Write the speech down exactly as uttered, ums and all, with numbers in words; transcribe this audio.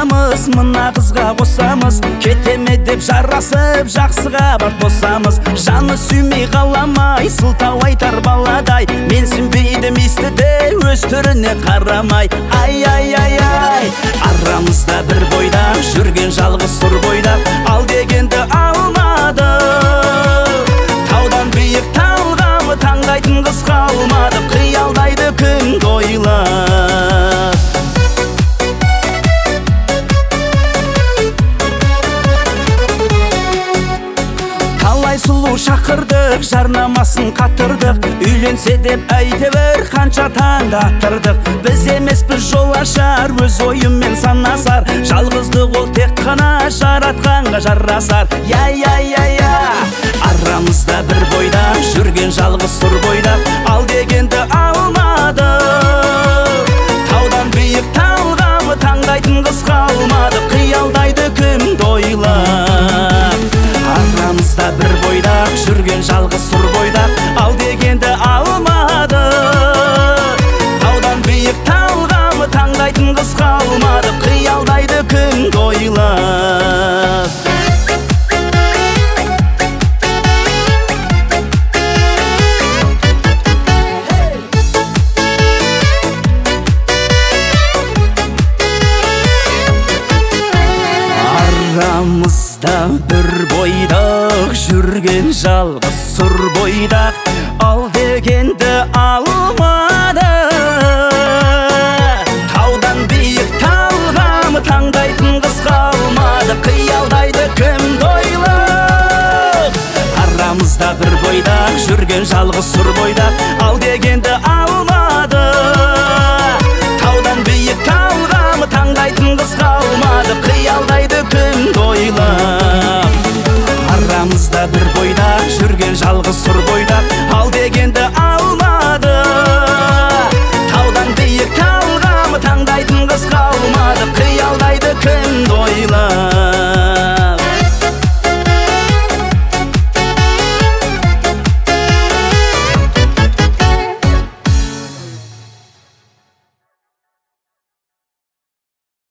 қосамыз, мына қызға қосамыз, кетеме деп жарасып жақсыға бар қосамыз. Жаны сүймей қаламай, сылтау айтар баладай, менсінбейді естіде өз түріне қарамай. Ай ай ай ай, арамызда бір бойдақ жүрген жалғыз сұр бойдақ, ал дегенді алмады. Таудан биік талғамы таңдайтын қыз қалмады, қиялдайды күн ойлап. Талай сұлу шақырдық, жарнамасын қатырдық, үйленсе деп әйтеуір қанша таңда аттырдық. Біз емес біз жол ашар, өз ойымен санасар, жалғыздық ол тек қана жаратқанға жарасар. Я-я-я-я, арамызда бір бойдақ жүрген жалғыз сұр бойдақ, ал дегенді алмады. Таудан биік талғамы таңдайтын қыз қалмады, қиялдайды күн ойлап. Арамызда бір бойдақ жүрген жалғыз сұр бойдақ, ал дегенді алмады. Таудан биік талғамы таңдайтын қыз қалмады, қиялдайды күн ойлап. Арамызда бір бойдақ жүрген жалғыз сұр бойдақ, ал дегенді алмады. Таудан биік талғамы таңдайтын қыз қалмады, қиялдайды күн ойлап. Арамызда бір бойдақ жүрген жалғыз сұр бойдақ, ал дегенді алмады. Таудан биік талғамы таңдайтын қыз қалмады, қиялдайды күн ойлап. Арамызда бір бойдақ жүрген жалғыз сұр бойдақ, ал дегенді